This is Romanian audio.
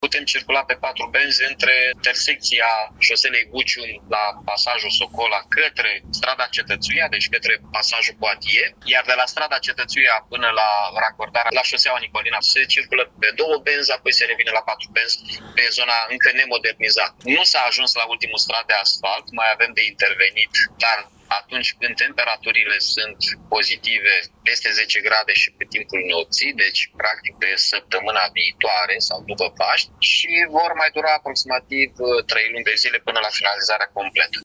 Putem circula pe 4 benzi între intersecția șoselei Bucium la pasajul Socola către strada Cetățuia, deci către pasajul Poatie, iar de la strada Cetățuia până la racordarea la șoseaua Nicolina se circulă pe 2 benzi, apoi se revine la 4 benzi pe zona încă nemodernizată. Nu s-a ajuns la ultimul strat de asfalt, mai avem de intervenit, dar atunci când temperaturile sunt pozitive peste 10 grade și pe timpul nopții, deci practic pe săptămâna viitoare sau după Paști, și vor mai dura aproximativ 3 luni de zile până la finalizarea completă.